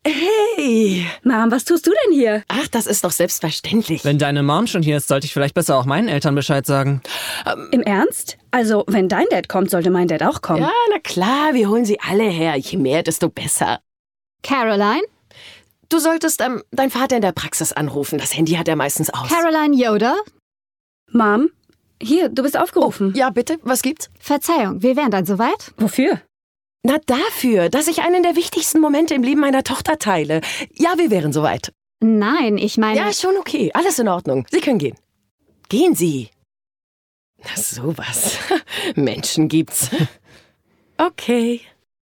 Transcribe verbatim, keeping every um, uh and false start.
Hey! Mom, was tust du denn hier? Ach, das ist doch selbstverständlich. Wenn deine Mom schon hier ist, sollte ich vielleicht besser auch meinen Eltern Bescheid sagen. Ähm, Im Ernst? Also, wenn dein Dad kommt, sollte mein Dad auch kommen. ja, na klar, wir holen sie alle her. Je mehr, desto besser. Caroline? Du solltest ähm, dein Vater in der Praxis anrufen. Das Handy hat er meistens aus. Caroline Yoder? Mom, hier, du bist aufgerufen. Ja, bitte, was gibt's? Verzeihung, wir wären dann soweit? Wofür? Na, dafür, dass ich einen der wichtigsten Momente im Leben meiner Tochter teile. Ja, wir wären soweit. Nein, ich meine... Ja, schon okay. Alles in Ordnung. Sie können gehen. Gehen Sie. Na, sowas. Menschen gibt's. Okay.